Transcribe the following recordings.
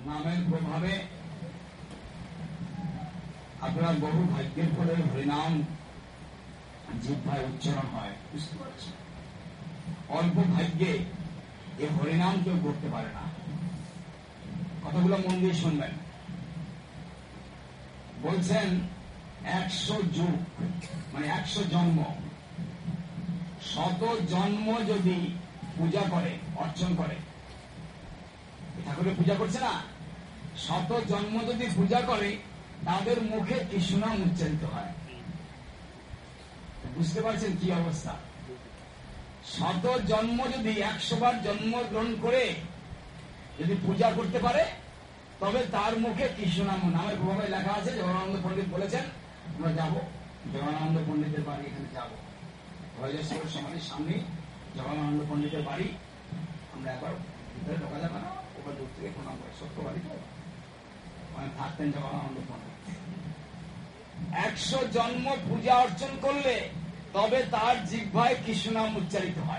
নামের প্রভাবে আপনার বহু ভাগ্যের ফলে হরিনাম জিহ্বায় উচ্চারণ হয়, বুঝতে পারছেন? অল্প ভাগ্যে এই হরিনাম কেউ করতে পারে না। কথাগুলো মন দিয়ে শুনবেন। বলছেন 100 যুগ মানে 100 জন্ম, 100 জন্ম যদি পূজা করে, অর্চন করে, ঠাকুরের পূজা করছে না, 100 জন্ম যদি পূজা করে তাদের মুখে কৃষ্ণনাম উচ্চারিত হয়। বুঝতে পারছেন কি অবস্থা? 100 জন্ম যদি 100 বার জন্মগ্রহণ করে যদি পূজা করতে পারে তবে তার মুখে কৃষ্ণনাম, নামের প্রভাবে লেখা আছে। জগদানন্দ পণ্ডিত বলেছেন আমরা যাবো, জগদানন্দ পণ্ডিতের বাড়ি এখানে যাবো, ভৈলেশ্বর সমাধির সামনে জগদানন্দ পণ্ডিতের বাড়ি। আমরা একবার ভিতরে ঢোকা যাবে না, ওখানে দূর থেকে প্রণাম করে, সত্য বাড়ি তো ওখানে থাকতেন জগদানন্দ পণ্ডিত। 100 জন্ম পূজা অর্চন করলে তবে তার জিহ্বায় কৃষ্ণনাম উচ্চারিত হয়।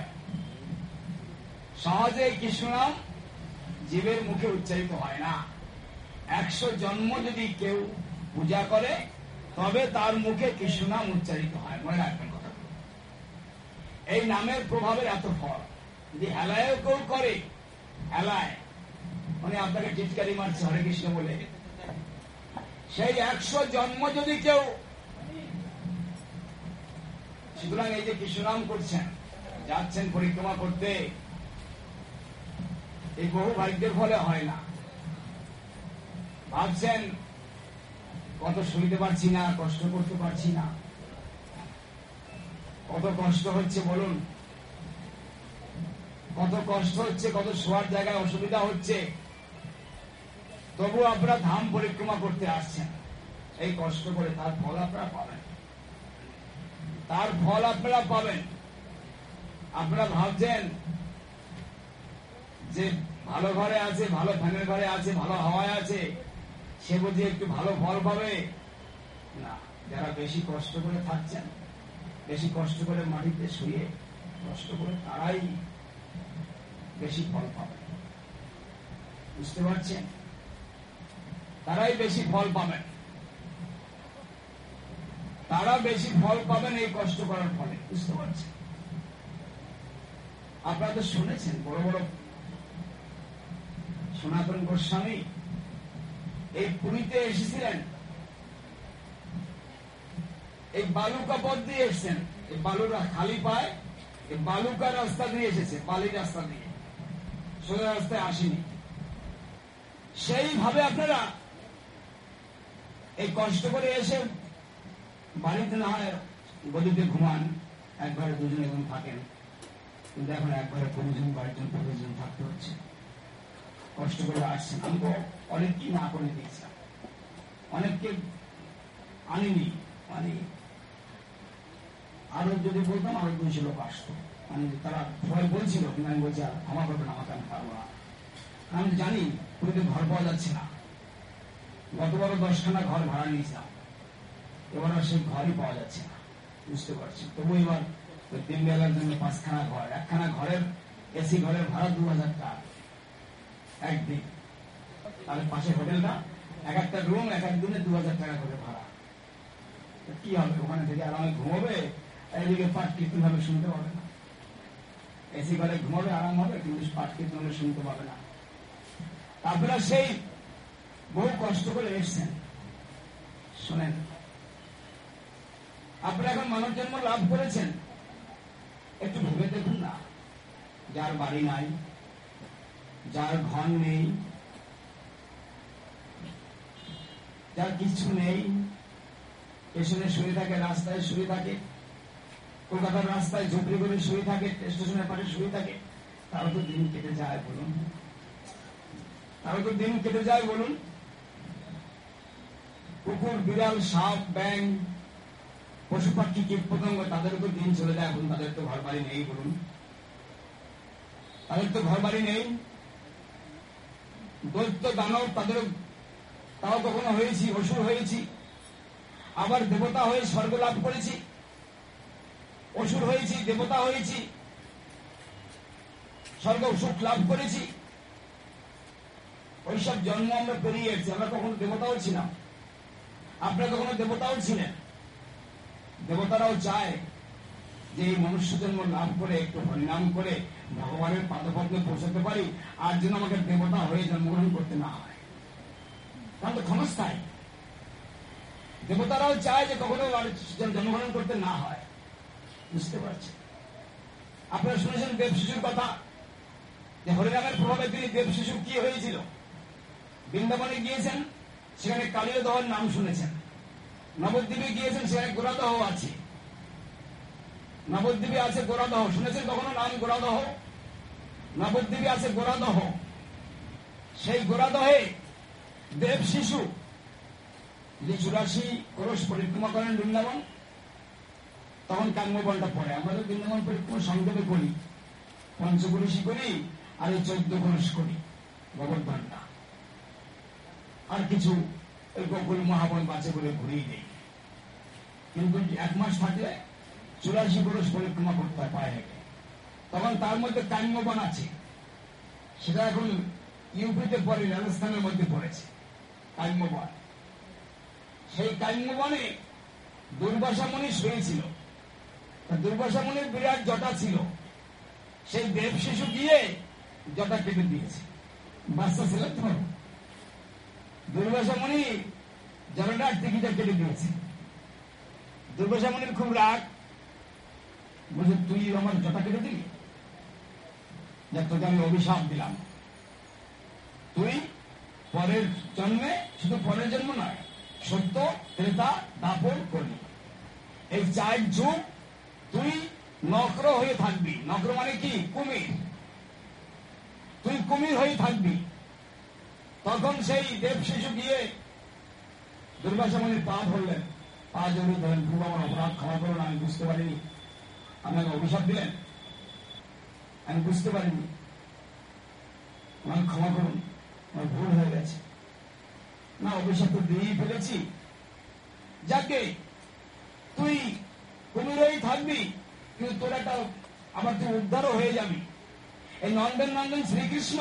সহজে কৃষ্ণনাম জীবের মুখে উচ্চারিত হয় না। 100 জন্ম যদি কেউ পূজা করে তবে তার মুখে কৃষ্ণনাম উচ্চারিত হয়। মনে রাখবেন কথা। এই নামের প্রভাবের এত ফল। যদি হেলায়ও কেউ করে, হেলায় মানে আপনাকে টিটকারি মারছে হরে কৃষ্ণ বলে, সেই 100 জন্ম যদি কেউ, সুতরাং এই যে কৃষ্ণনাম করছেন, যাচ্ছেন পরিক্রমা করতে, এই বহু ভাগ্যের ফলে হয় না। ভাবছেন কত শুনতে পারছি না, কষ্ট করতে পারছি না, কত কষ্ট হচ্ছে বলুন, কত কষ্ট হচ্ছে, কত শোয়ার জায়গায় অসুবিধা হচ্ছে, তবু আপনারা ধাম পরিক্রমা করতে আসছেন। এই কষ্ট করে তার ফল আপনারা পাবেন, তার ফল আপনারা পাবেন। আপনারা ভাবছেন যে ভালো ঘরে আছে, ভালো ফ্যানের ঘরে আছে, ভালো হাওয়ায় আছে, সে বুঝি একটু ভালো ফল পাবে না। যারা বেশি কষ্ট করে থাকছেন, বেশি কষ্ট করে মাটিতে শুয়ে কষ্ট করে, তারাই বেশি ফল পাবে। বুঝতে পারছেন? তারাই বেশি ফল পাবেন, তারা বেশি ফল পাবেন এই কষ্ট করার ফলে। বুঝতে পারছেন? আপনারা তো শুনেছেন বড় বড় সনাতন গোস্বামী এই পুরীতে এসেছিলেন, এই বালুকা পথ দিয়ে এসছেন, এই বালুরা খালি পায়, এই বালুকা রাস্তা দিয়ে এসেছে, বালির রাস্তা দিয়ে, সোজা রাস্তায় আসেনি। সেইভাবে আপনারা এই কষ্ট করে এসে বাড়িতে না হয় গদিতে ঘুমান, এক ঘরে দুজন এখন থাকেন, কিন্তু এখন এক ঘরে 15 জন 22 জন 25 জন থাকতে হচ্ছে। কষ্ট করে আসছেন। আমি তো অনেককেই না করে দিয়েছিলাম, অনেককে আনিনি, মানে আরো যদি বলতাম আরো 200 লোক আসতো, মানে তারা সবাই বলছিল, কিন্তু আমি বলছি ক্ষমা করবেন, আমাকে আমি পারবো না। আমি জানি পুরীতে ঘর পাওয়া যাচ্ছে না। গতবার 10খানা ঘর ভাড়া নিয়েছিলাম, এবার আর সেই ঘরই পাওয়া যাচ্ছে না। বুঝতে পারছি। তবু এবার ওই 3 বেলার জন্য 5খানা ঘর, 1খানা ঘরের এসি ঘরের ভাড়া 2000 টাকা একদিন। তাহলে পাশে হোটেলটা, এক একটা রুম এক এক দিনে 2000 টাকা করে ভাড়া। কি হবে? ওখানে থেকে আরামে ঘুমাবে, এদিকে পাঠ কীর্তন ভাবে শুনতে পাবে না। এসি ঘরে ঘুমাবে, আরাম হবে, কিন্তু পাঠ কীর্তন শুনতে পাবে না। আপনারা সেই বহু কষ্ট করে এসছেন, শোনেন, আপনারা এখন মানব জন্ম লাভ করেছেন, একটু ভেবে দেখুন না। যার বাড়ি নাই, যার ঘর নেই, যার কিছু নেই, স্টেশনে শুয়ে থাকে, রাস্তায় শুয়ে থাকে, কলকাতার রাস্তায় ঝুপড়ি করে শুয়ে থাকে, স্টেশনের পাশে শুয়ে থাকে, তারও তো দিন কেটে যায় বলুন, তারও তো দিন কেটে যায় বলুন। কুকুর, বিড়াল, সাপ, ব্যাং, পশু পাখি, কীট পতঙ্গ, তাদেরও তো দিন চলে যায় বলুন। তাদের তো ঘর বাড়ি নেই বলুন, তাদের তো ঘর বাড়ি নেই। দৈত্য দানব, তাদেরও, তাও কখনো হয়েছি, অসুর হয়েছি, আবার দেবতা হয়ে স্বর্গ লাভ করেছি, অসুর হয়েছি, দেবতা হয়েছি, স্বর্গ সুখ লাভ করেছি। ওইসব জন্ম আমরা পেরিয়ে এসেছি। আমরা কখনো দেবতাও ছিলাম, আপনারা কখনো দেবতাও ছিলেন। দেবতারাও চায় যে এই মনুষ্য জন্ম লাভ করে একটু হরিনাম করে ভগবানের পাদপদ্মে পৌঁছাতে পারি, আর যেন আমাকে দেবতা হয়ে জন্মগ্রহণ করতে না হয়, কারণ তো ক্ষমস্থায়। দেবতারাও চায় যে কখনো জন্মগ্রহণ করতে না হয়। বুঝতে পারছেন? আপনারা শুনেছেন দেব শিশুর কথা, যে হরিনামের প্রভাবে তিনি দেব শিশু কি হয়েছিল। বৃন্দাবনে গিয়েছেন, সেখানে কালীয় দহর নাম শুনেছেন। নবদ্বীপে গিয়েছেন, সেখানে গোরাদহ আছে। নবদ্বীপে আছে গোরাদহ, শুনেছেন কখনো নাম গোরাদহ? নবদ্বীপে আছে গোরাদহ। সেই গোরাদহে দেব শিশু যে 84 ক্রোশ পরিক্রমা করেন বৃন্দাবন, তখন কাম্যবনটা পড়ে। আমরা তো বৃন্দাবন পরিক্রমা সংক্ষেপে করি, পঞ্চকুরিশি করি, আর এই 14 ক্রোশ করি গোবর্ধনটা, আর কিছু ওই গোকুল মহাবন বাঁচে করে ঘুরিয়ে দেই। কিন্তু 1 মাস থাকলে 84 ক্রোশ পরিক্রমা করতে হয় পায়ে হেঁটে। তখন তার মধ্যে কাম্যবন আছে, সেটা এখন ইউপিতে পরে, রাজস্থানের মধ্যে পড়েছে কাম্যবন। সেই কাম্যবনে দুর্বাসা মুনি শুয়েছিল। দুর্বাসা মুনির বিরাট জটা ছিল, সেই দেব শিশু গিয়ে জটা কেটে দিয়েছে। বাচ্চা ছিল তো, দুর্বাসা মুনি জটার টিকিটা কেটে দিয়েছে। দুর্বাসা মুনির খুব রাগ, বলছে তুই আমার জটা কেটে দিলি, যা তোকে আমি অভিশাপ দিলাম, তুই পরের জন্মে, শুধু পরের জন্ম নয়, সত্য ত্রেতা দাপর করলি, এই 4 যুগ তুই নক্র হয়ে থাকবি। নক্র মানে কি? কুমির। তুই কুমির হয়ে থাকবি। তখন সেই দেব শিশু গিয়ে দুর্বাসা মুনির পা ধরলেন, পা জড়িয়ে ধরেন, খুব আমার অপরাধ, ক্ষমা করুন, আমি বুঝতে পারিনি, আমাকে অভিশাপ দিলেন, আমি বুঝতে পারিনি, আমাকে ক্ষমা করুন, আমার ভুল হয়ে গেছে। না, অভিশাপ তো দিয়েই ফেলেছি, যাকে তুই কুমিরেই থাকবি, কিন্তু তোর একটা আবার তুই উদ্ধারও হয়ে যাবি। এই নন্দন নন্দন শ্রীকৃষ্ণ,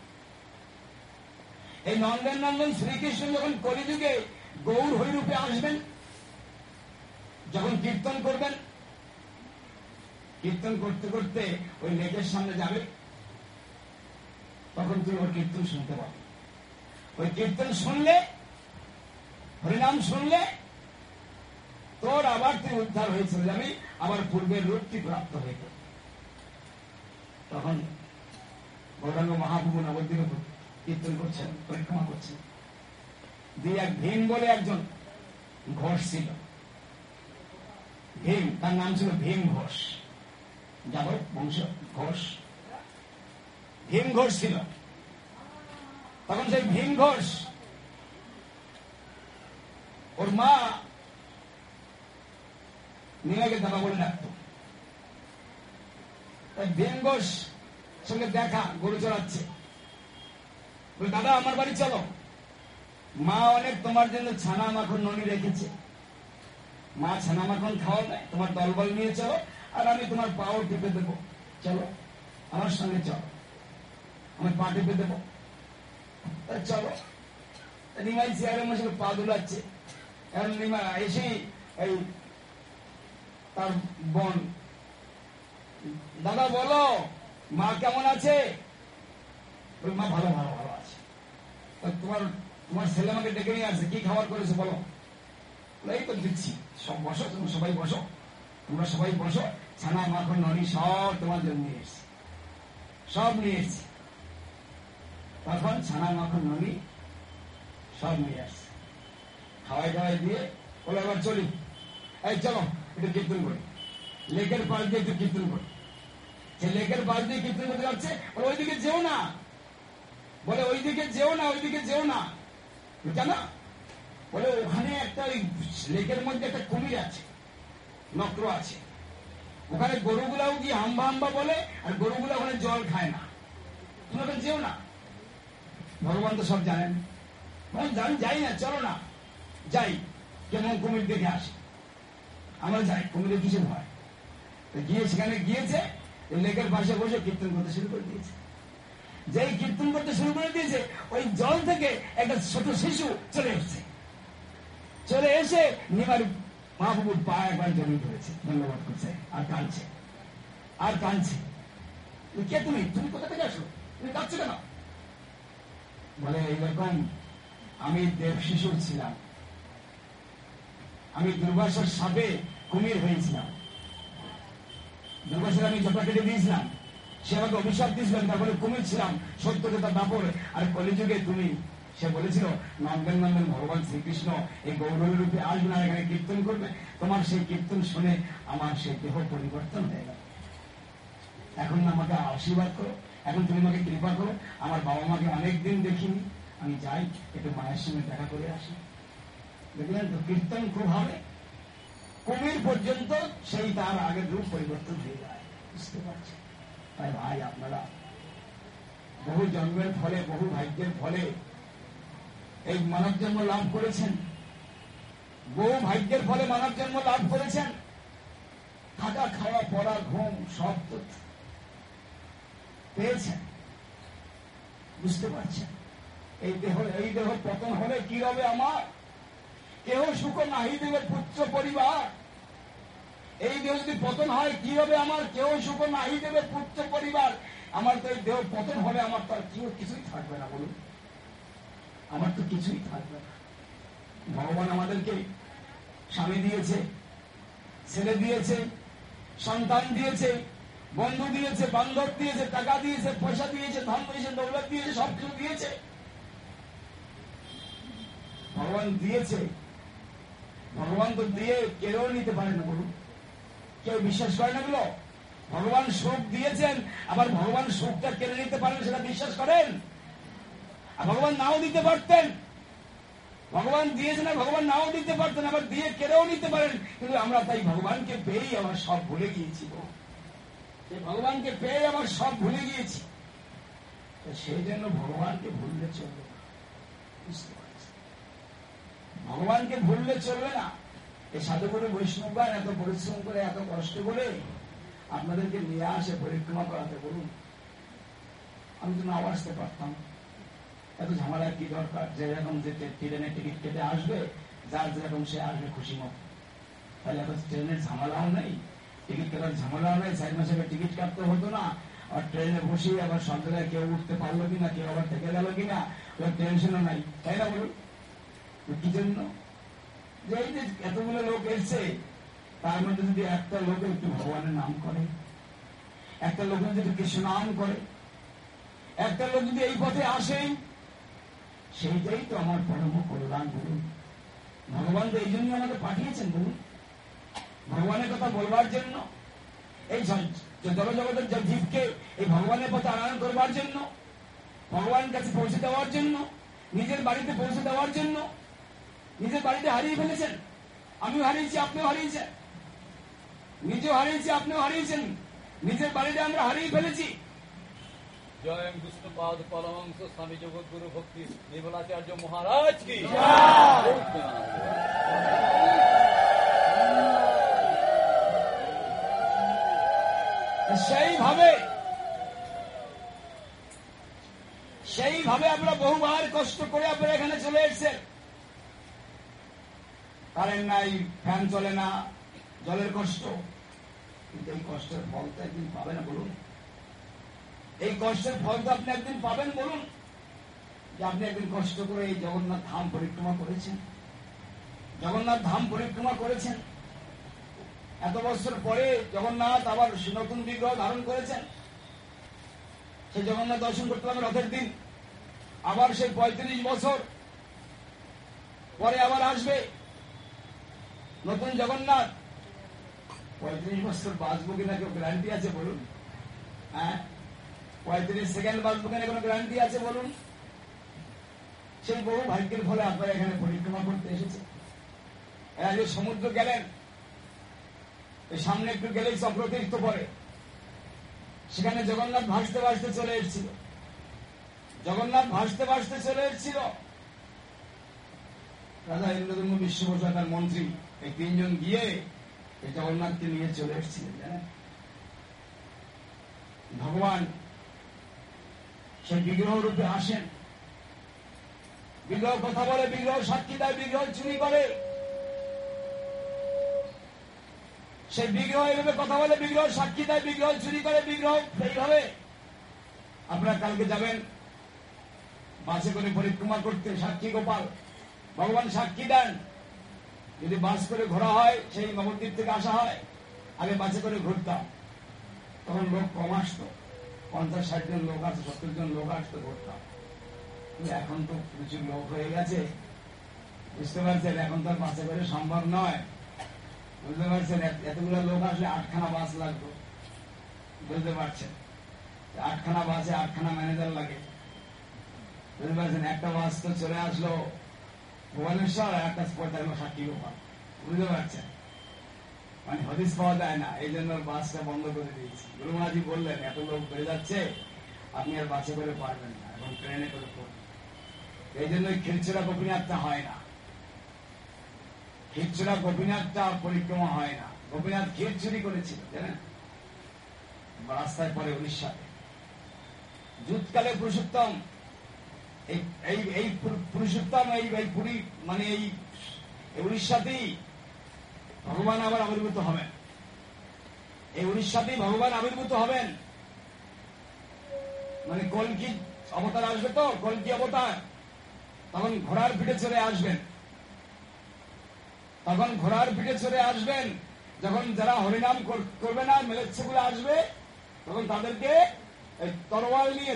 এই নন্দন নন্দন শ্রীকৃষ্ণ যখন কলিযুগে গৌর হরিরূপে আসবেন, যখন কীর্তন করবেন, কীর্তন করতে করতে ওই লেকের সামনে যাবে, তখন তুই ওর কীর্তন শুনতে পাবি। ওই কীর্তন শুনলে, হরিনাম শুনলে, তোর আবার তুই উদ্ধার হয়ে চলে যাবি, আবার পূর্বের রূপটি প্রাপ্ত হয়ে যাবে। তখন গৌরাঙ্গ মহাপ্রভু নবদ্বীপে কীর্তন করছেন, পরিক্রমা করছেন। দিয়ে এক ভীম বলে একজন ঘোষ ছিল, ভীম, তার নাম ছিল ভীম ঘোষ, যাদব বংশ ঘোষ, ভীম ঘোষ ছিল। তখন সেই ভীম ঘোষ, ওর মা নীলাকে দাদা বলে ডাকত। ভীম ঘোষ সঙ্গে দেখা, গরু চড়াচ্ছে, বলে দাদা আমার বাড়ি চলো, মা অনেক তোমার জন্য ছানা মাখন ননি রেখেছে, মা ছানা মাখন খাওয়া দেয়, তোমার দলবল নিয়ে চলো, আর আমি তোমার পাও টিপে দেবো, চলো আমার সঙ্গে চলো, আমার পা টিপে দেবো, চলো। নিমাই চেয়ারের মধ্যে পা দুলাচ্ছে, এখন নিমা এসে এই তার বোন, দাদা বলো মা কেমন আছে? মা ভালো ভালো ভালো আছে। তোমার তোমার ছেলে আমাকে ডেকে নিয়ে আসছে, কি খাবার করেছে বলো? এই তো দিচ্ছি, সব বসো, তুমি সবাই বসো, তোমরা সবাই বসো, ছানা মাখন ননি সব তোমার জন্য নিয়ে এসছি, সব নিয়ে এসছি। তখন ছানা মাখন ননি সব নিয়ে আসছে, খাওয়াই দাওয়াই দিয়ে বলে এবার চলি, এই চলো একটু কীর্তন করি, লেকের পাশ দিয়ে একটু কীর্তন করি। যে লেকের পাশ দিয়ে কীর্তন করতে যাচ্ছে, বলে ওইদিকে যেও না, বলে ওইদিকে যেও না, ওইদিকে যেও না। কেন? বলে ওখানে একটা ওই লেকের মধ্যে একটা কুমির আছে, নক্র আছে, ওখানে গরুগুলাও গিয়ে হাম্বা হাম্বা বলে, আর গরুগুলা ওখানে জল খায় না, তুমি ওখানে যেও না। ভগবান তো সব জানেন, জানি যাই না, চলো না যাই, কেমন কুমির দেখে আসে, আমরা যাই, কুমিরের কিছু ভয়। গিয়ে সেখানে গিয়েছে, লেকের পাশে বসে কীর্তন করতে শুরু করে দিয়েছে। যেই কীর্তন করতে শুরু করে দিয়েছে, ওই জল একটা ছোট শিশু চলে এসছে, চলে এসে নিমার মহাপ্রভুর পা একবার জড়িয়ে ধরেছে, ধন্যবাদ করছে, আর কাঁদছে আর কাঁদছে। কে তুমি? তুমি কোথা থেকে আসো? তুমি কাঁদছো কেন? বলে এইরকম আমি দেব শিশু ছিলাম, আমি দুর্বাসার সাপে কুমির হয়েছিলাম, দুর্বাসার আমি জটা কেটে দিয়েছিলাম, সে আমাকে অভিশাপ দিয়েছিলাম, তারপরে কুমির ছিলাম, সত্যতা দাপর। আর কলিযুগে তুমি, সে বলেছিল নন্দন নন্দন ভগবান শ্রীকৃষ্ণ এই গৌরবের রূপে আসবে না, এখানে কীর্তন করবে, তোমার সেই কীর্তন শুনে আমার সেই দেহ পরিবর্তন হয়ে গেল। এখন আমাকে আশীর্বাদ করো, এখন তুমি আমাকে কৃপা করো, আমার বাবা মাকে অনেকদিন দেখিনি, আমি যাই একটু মায়ের সঙ্গে দেখা করে আসি। দেখলেন তো, কীর্তন খুব হবে, কুমির পর্যন্ত সেই তার আগের রূপ পরিবর্তন হয়ে যায়। বুঝতে পারছি? তাই ভাই, আপনারা বহু জন্মের ফলে, বহু ভাগ্যের ফলে এই মানব জন্ম লাভ করেছেন, বহু ভাগ্যের ফলে মানব জন্ম লাভ করেছেন। থাকা, খাওয়া, পড়া, ঘুম সব তো পেয়েছেন। বুঝতে পারছেন? এই দেহ পতন হলে কি হবে আমার? কেহ সুখ নাহি দেবে পুত্র পরিবার। এই দেহ যদি পতন হয় কি হবে আমার? কেহ সুখ নাহি দেবে পুত্র পরিবার। আমার তো এই দেহ পতন হলে আমার তো আর কিছুই থাকবে না। বলুন, আমার তো কিছুই থাকবে না। ভগবান আমাদেরকে স্বামী দিয়েছে, ছেলে দিয়েছে, সন্তান দিয়েছে, বন্ধু দিয়েছে, বান্ধব দিয়েছে, টাকা দিয়েছে, পয়সা দিয়েছে, ধন দিয়েছে, দৌলত দিয়েছে, সবকিছু দিয়েছে। ভগবান দিয়েছে, ভগবান তো দিয়ে কেউ নিতে পারে না। বলুন, কেউ বিশ্বাস করে না এগুলো? ভগবান সুখ দিয়েছেন, আবার ভগবান সুখটা কেড়ে নিতে পারেন, সেটা বিশ্বাস করেন? আর ভগবান নাও দিতে পারতেন, ভগবান দিয়েছেন আর ভগবান নাও দিতে পারতেন, আবার দিয়ে কেড়েও নিতে পারেন। কিন্তু আমরা তাই ভগবানকে পেয়েই আমার সব ভুলে গিয়েছি। ভগবানকে পেয়ে আমার সব ভুলে গিয়েছি। সেই জন্য ভগবানকে ভুললে চলবে না। বুঝতে পারছি? ভগবানকে ভুললে চলবে না। এই সাধুগুরু বৈষ্ণবগণ এত পরিশ্রম করে, এত কষ্ট করে আপনাদেরকে নিয়ে আসে পরিক্রমা করাতে। বলুন, আমি তো নাও আসতে পারতাম, এত ঝামেলা কি দরকার? যেরকম যে ট্রেনের টিকিট কেটে আসবে, যার যেরকম সে আসবে খুশি মতো, তাহলে এত ট্রেনের ঝামেলাও নেই, টিকিট কাটার ঝামেলাও নেই, 4 মাসে টিকিট কাটতে হতো না। আর ট্রেনে বসে আবার সব জায়গায় কেউ উঠতে পারলো কিনা, কেউ আবার থেকে গেল কিনা, ওই টেনশনও নাই। তাই না? বলুন, কি জন্য? যে এই যে এতগুলো লোক এসছে, তার মধ্যে যদি একটা লোক একটু ভগবানের নাম করে, একটা লোক যদি কৃষ্ণ নাম করে, একটা লোক যদি এই পথে আসে, সেইটাই তো আমার পরম কল্যাণ। বলুন, ভগবান তো এই জন্য আমাকে পাঠিয়েছেন। বলুন, ভগবানের কথা বলবার জন্য, এই জগতের জীবকে এই ভগবানের পথে আনয়ন করবার জন্য, ভগবানের কাছে পৌঁছে দেওয়ার জন্য, নিজের বাড়িতে পৌঁছে দেওয়ার জন্য। নিজের বাড়িতে হারিয়ে ফেলেছেন, আমিও হারিয়েছি, আপনিও হারিয়েছেন, নিজেও হারিয়েছি, আপনিও হারিয়েছেন। নিজের বাড়িতে আমরা হারিয়ে ফেলেছি। জয় বিষ্ণুপাদ পরমহংস স্বামী জগৎগুরু ভক্তি নির্মলাচার্য মহারাজ কি। সেইভাবে আমরা বহুবার কষ্ট করে আপনারা এখানে চলে এসেছেন। কারেন্ট নাই, ফ্যান চলে না, জলের কষ্ট, কিন্তু এই কষ্টের ফল তো একদিন পাবেন না। বলুন, এই কষ্টের ফল তো আপনি একদিন পাবেন। বলুন, যে আপনি একদিন কষ্ট করে এই জগন্নাথ ধাম পরিক্রমা করেছেন, জগন্নাথ ধাম পরিক্রমা করেছেন। এত বছর পরে জগন্নাথ আবার নতুন বিগ্রহ ধারণ করেছেন। সেই জগন্নাথ দর্শন করতে হবে রথের দিন। আবার সেই 35 বছর পরে আবার আসবে নতুন জগন্নাথ। 35 বছর বাঁচবো কিনা কেউ গ্যারান্টি আছে? বলুন, হ্যাঁ, 35 সেকেন্ড বাঁচবো কিনা কোনো গ্যারান্টি আছে? বলুন। সেই বহু ভাগ্যের ফলে আপনারা এখানে পরিক্রমা করতে এসেছে। এরা যে সমুদ্র গেলেন, সামনে একটু গেলেই চক্রতীর্থ পড়ে, সেখানে জগন্নাথ ভাসতে ভাসতে চলে এসেছিল। জগন্নাথ ভাসতে ভাসতে চলে এসেছিল। রাজা ইন্দ্রদম্ন বিশ্ব বসু তার মন্ত্রী, এই 3 জন গিয়ে এই জগন্নাথকে নিয়ে চলে এসেছিলেন। জানেন, ভগবান সেই বিগ্রহ রূপে আসেন। বিগ্রহ কথা বলে, বিগ্রহ সাক্ষী দেয়, বিগ্রহ চুরি করে। সেই বিগ্রহ এইভাবে কথা বলে, বিগ্রহ সাক্ষী দেয়, বিগ্রহ চুরি করে, বিগ্রহ এইভাবে। আপনারা কালকে যাবেন বাসে করে পরিক্রমা করতে, সাক্ষী গোপাল ভগবান সাক্ষী দেন। যদি বাস করে ঘোরা হয়, সেই নবদ্বীপ থেকে আসা হয়, আগে বাসে করে ঘুরতাম, তখন লোক কম আসতো, 50-60 জন লোক আসতো, 70 জন লোক আসতো, ঘুরতাম। এখন তো প্রচুর লোক হয়ে গেছে, বুঝতে পারছেন, এখন তো আর বাসে করে সম্ভব নয়, বুঝতে পারছেন। এতগুলো লোক আসলে 8খানা বাস লাগতো, বুঝতে পারছেন। 8খানা বাসে 8খানা ম্যানেজার লাগে, বুঝতে পারছেন। একটা বাস তো চলে আসলো ভুবনেশ্বর, আর একটা স্পট থাকলো সাক্ষী গোপাল, বুঝতে পারছেন। মানে হদিস পাওয়া যায় না, এই জন্য বাসটা বন্ধ করে দিয়েছি। গুরু মহারাজ বললেন, এত লোক বেড়ে যাচ্ছে, আপনি আর বাসে করে পারবেন না, এখন ট্রেনে করে করবেন। এই জন্য খিরচুরা গোপীনাথটা হয় না, খিরচুরা গোপীনাথটা পরিক্রমা হয় না। গোপীনাথ ক্ষীর চুরি করেছিল, জানেন, রাস্তায় পরে উড়িষ্যাতে। যুদ্ধকালে পুরুষোত্তম, এই পুরুষোত্তম এই পুরী, মানে এই উড়িষ্যাতেই ভগবান আবার আবির্ভূত হবেন। এই উড়িষ্যাতেই ভগবান আবির্ভূত হবেন, মানে কল্কি অবতার আসবে, তো কল্কি অবতার তখন ঘোড়ার পিঠে চড়ে আসবেন, তখন ঘোড়ার পিঠে চড়ে আসবেন। যখন যারা হরিনাম করবে না, মেলেচ্ছেগুলো আসবে, তখন তাদেরকে তরোয়াল নিয়ে,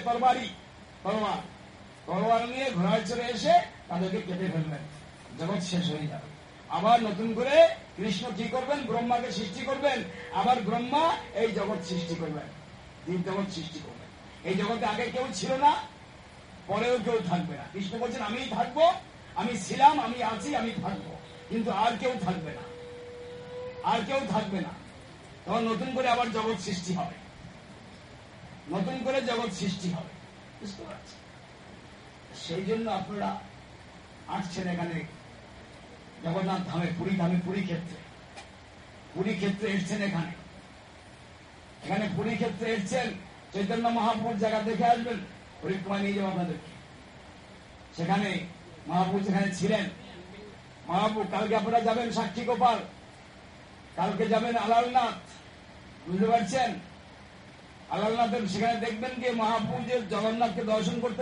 তরোয়াল নিয়ে ঘোড়ায় চড়ে এসে তাদেরকে কেটে ফেলবেন, জগৎ শেষ হয়ে যাবে। আবার নতুন করে কৃষ্ণ কি করবেন, ব্রহ্মাকে সৃষ্টি করবেন, আবার ব্রহ্মা এই জগৎ সৃষ্টি করবেন, জীব জগৎ সৃষ্টি করবেন। এই জগতে আগে কেউ ছিল না, পরেও কেউ থাকবে না। কৃষ্ণ বলছেন, আমিই থাকবো, আমি ছিলাম, আমি আছি, আমি থাকবো, কিন্তু আর কেউ থাকবে না, আর কেউ থাকবে না। তখন নতুন করে আবার জগৎ সৃষ্টি হবে, নতুন করে জগৎ সৃষ্টি হবে, বুঝতে পারছি। সেই জন্য আপনারা আসছেন এখানে জগন্নাথ ধামে, পুরী ধামে, পুরী ক্ষেত্রে এসছেন। এখানে পুরী ক্ষেত্রে এসছেন, চৈতন্য মহাপুর জায়গা দেখে আসবেন, পরিক্রমা নিয়ে যাবো আপনাদেরকে। সেখানে মহাপুর যেখানে ছিলেন, মহাপুর কালকে আপনারা যাবেন সাক্ষী গোপাল, কালকে যাবেন আলালনাথ, বুঝতে পারছেন। আলালনাথের সেখানে দেখবেন যে মহাপুর যে জগন্নাথকে দর্শন করতে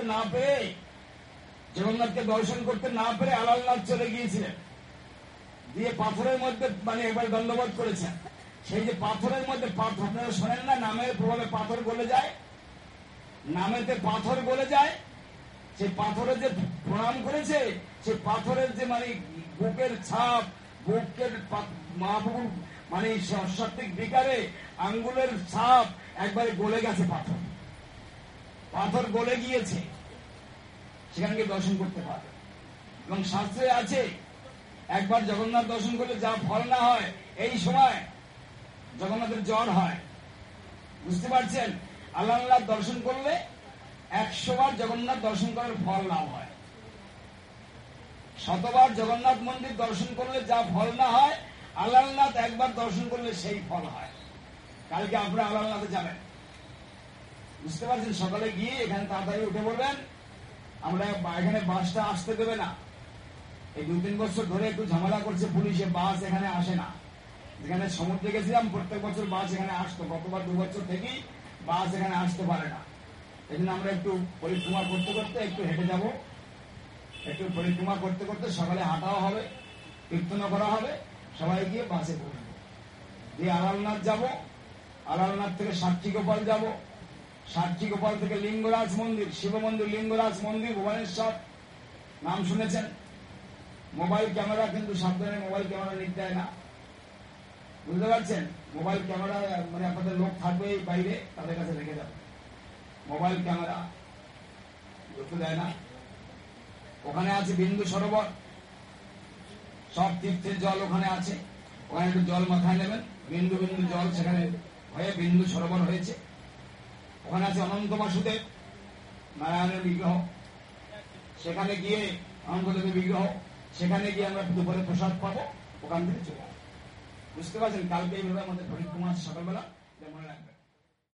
না পেরে আলালনাথ চলে গিয়েছিলেন, দিয়ে পাথরের মধ্যে মানে একবার দণ্ডবোধ করেছেন। সেই যে পাথরের মধ্যে, আপনারা শোনেন না, নামের প্রভাবে পাথর গলে যায়, নামেতে পাথর গলে যায়। সেই পাথরের যে প্রণাম করেছে, সেই পাথরের যে মানে বুকের ছাপ, বুকের মহাপ্রভুর মানে সাত্ত্বিক বিকারে আঙ্গুলের ছাপ একবারে গলে গেছে, পাথর গলে গিয়েছে, সেখানে গিয়ে দর্শন করতে পারবে। এবং শাস্ত্রে আছে, একবার জগন্নাথ দর্শন করলে যা ফল না হয়, এই সময় জগন্নাথের জ্বর হয়, বুঝতে পারছেন। আল্লাহ দর্শন করলে 100 বার জগন্নাথ দর্শন করার ফল লাভ হয়। 100 বার জগন্নাথ মন্দির দর্শন করলে যা ফল না হয়, আলালনাথ একবার দর্শন করলে সেই ফল হয়। কালকে আপনারা আলালনাথে যাবেন, বুঝতে পারছেন। সকালে গিয়ে এখানে তাড়াতাড়ি উঠে পড়বেন। আমরা এখানে বাসটা আসতে দেবে না, এই 2-3 বছর ধরে একটু ঝামেলা করছে পুলিশে, বাস এখানে আসে না। যেখানে সমুদ্রে গেছিলাম, প্রত্যেক বছর বাস এখানে আসতো, গতবার 2 বছর থেকেই বাস এখানে আসতে পারে না। এই জন্য আমরা একটু পরিক্রমা করতে করতে একটু হেঁটে যাব, একটু পরিক্রমা করতে করতে সকালে হাঁটাও হবে, কীর্তনও করা হবে, সবাই গিয়ে বাসে পড়বো, দিয়ে আলালনাথ যাব, আলালনাথ থেকে সাক্ষী গোপাল যাব, সাক্ষী গোপাল থেকে লিঙ্গরাজ মন্দির, শিব মন্দির, লিঙ্গরাজ মন্দির ভুবনেশ্বর, নাম শুনেছেন। মোবাইল ক্যামেরা কিন্তু সাবধানে মোবাইল ক্যামেরা নিতে দেয় না, বুঝতে পারছেন। মোবাইল ক্যামেরা মানে আপনাদের লোক থাকবে বাইরে, তাদের কাছে রেখে যাবে, মোবাইল ক্যামেরা ঢুকতে দেয় না। ওখানে আছে বিন্দু সরোবর, সব তীর্থের জল ওখানে আছে, ওখানে একটু জল মাথায় নেবেন, বিন্দু বিন্দু জল সেখানে হয়ে বিন্দু সরোবর হয়েছে। ওখানে আছে অনন্ত বাসুদেব নারায়ণের বিগ্রহ, সেখানে গিয়ে অনন্তদেবের বিগ্রহ, সেখানে গিয়ে আমরা দুপুরে প্রসাদ পাবো, ওখান থেকে চলে আসবো, বুঝতে পারছেন। কালকে এইভাবে আমাদের পরিক্রমা সকালবেলা